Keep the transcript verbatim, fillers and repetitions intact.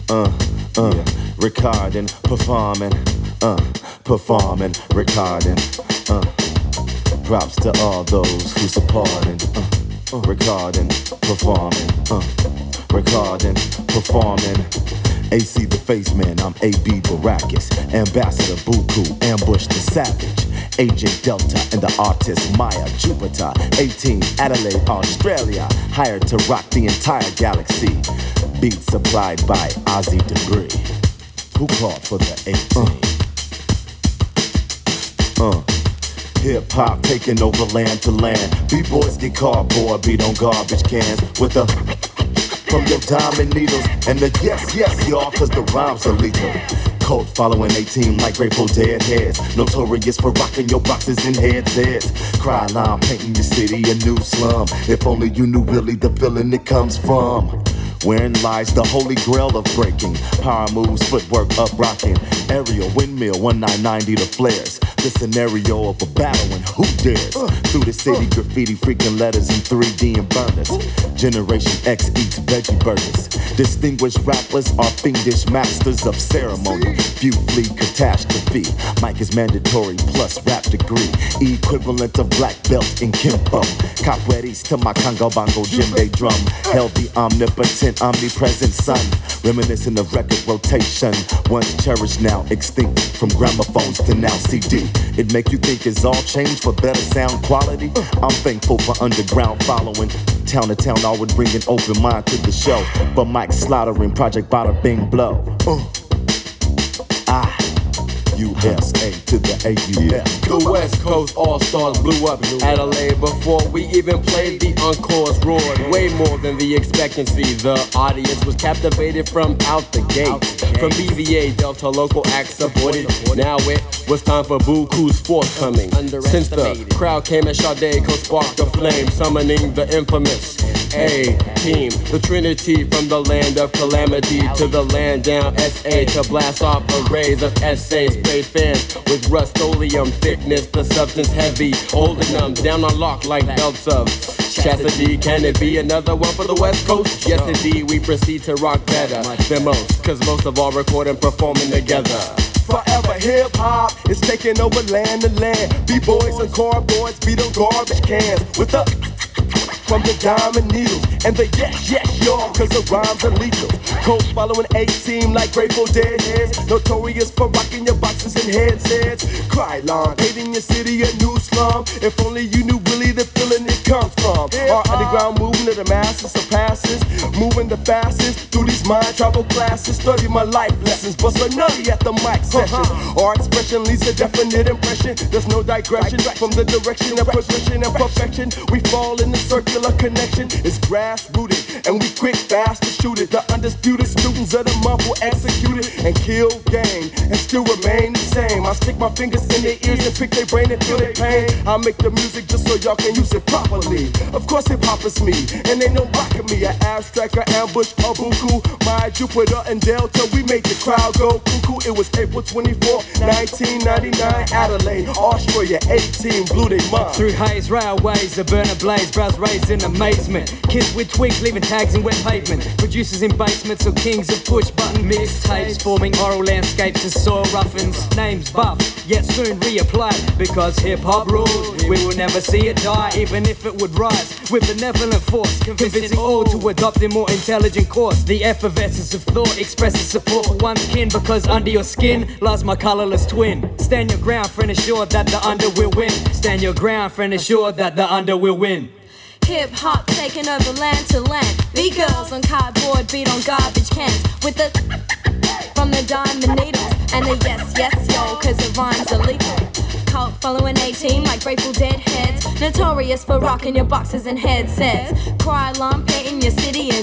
uh, uh, yeah. Recording, performing, uh, performing, recording, uh, props to all those who supporting, uh, uh, recording, performing, uh, recording, performing. A C the Face Man, I'm A B Baracus, Ambassador Buku, Ambush the Savage, Agent Delta, and the artist Maya Jupiter, eighteen, Adelaide, Australia, hired to rock the entire galaxy. Beats supplied by Ozzy Debris. Who called for the eighteen? Uh, uh. Hip hop taking over land to land. B-boys get cardboard, beat on garbage cans with the from your diamond needles and the yes, yes, y'all, cause the rhymes are lethal. Cult following eighteen like Grateful Dead heads. Notorious for rocking your boxes and headsets. Cry line painting your city a new slum. If only you knew really the feeling it comes from. Wherein lies the holy grail of breaking. Power moves, footwork up rocking. Aerial windmill, nineteen ninety the flares. The scenario of a battle and who dares. uh, Through the city, uh, graffiti, freaking letters in three D and burners. uh, Generation X eats veggie burgers. Distinguished rappers are fiendish masters of ceremony. Few flee catastrophe. Mic is mandatory plus rap degree. Equivalent of black belt in Kimpo. Capoeiras to my Congo bongo djembe drum. Held the omnipotent, omnipresent sun. Reminiscent of record rotation. Once cherished, now extinct. From gramophones to now C D. It make you think it's all changed for better sound quality. I'm thankful for underground following. Town to town, always bring an open mind to the show. But Mike slaughtering, Project Bada Bing Blow. Uh. Ah. U S A to the A U S. The West Coast All-Stars blew up Adelaide before we even played the encores. Roared way more than the expectancy. The audience was captivated from out the gate. From B V A, Delta local acts supported. Now it was time for Buku's forthcoming. Since the crowd came and Sade co-sparked the flame, summoning the infamous A-Team. The Trinity from the land of calamity to the land down S A to blast off arrays of essays. Spray fans with rust-oleum thickness, the substance heavy, holding them down on lock like belts of chastity. Can it be another one for the West Coast? Yes indeed, we proceed to rock better than most, cause most of all record and performing together. Forever hip-hop is taking over land to land. B-boys and cardboards beat on garbage cans with the from the diamond needles and the yes, yes, y'all, cause the rhymes are lethal. Cold following eighteen like Grateful Dead heads. Notorious for rocking your boxes and headsets. Cry line, painting your city a new slum. If only you knew really the feeling it comes from. Our underground movement of the masses surpasses. Moving the fastest through these mind travel classes. Study my life lessons, bust a nutty at the mic sessions. Our expression leaves a definite impression. There's no digression from the direction of progression and perfection. We fall in the circular connection. It's grass rooted and we quick fast to shoot it. The undisputed students of the month will execute it and kill game and still remain the same. I stick my fingers in their ears and pick their brain and feel their pain. I make the music just so y'all can use it properly. Of course hip hop is me and ain't no rockin' me. An abstract, an ambush, a buku. My Jupiter and Delta, we make the crowd go cuckoo. It was April twenty-fourth, nineteen ninety-nine, Adelaide, Australia, eighteen blew their mind. Through haze, railways, a burner blaze, brows raised in amazement. Kids with twigs leaving tags in wet pavement. Producers in basements or kings of push button mixtapes, forming oral landscapes and soil roughins. Names buff, yet soon reapplied. Because hip hop rules, we will never see it die, even if it would rise with benevolent force, convincing all to adopt a more intelligent course. The effervescence of thought expresses support for one's kin, because under your skin lies my colorless twin. Stand your ground, friend, assured that the under will win. Stand your ground, friend, assured that the under will win. Hip hop taking over land to land. The girls on cardboard beat on garbage cans with the from the diamond needles and the yes, yes, yo, cause the rhymes are lethal. Cult following eighteen like Grateful Dead heads. Notorious for rocking your boxes and headsets. Cry alarm, painting your city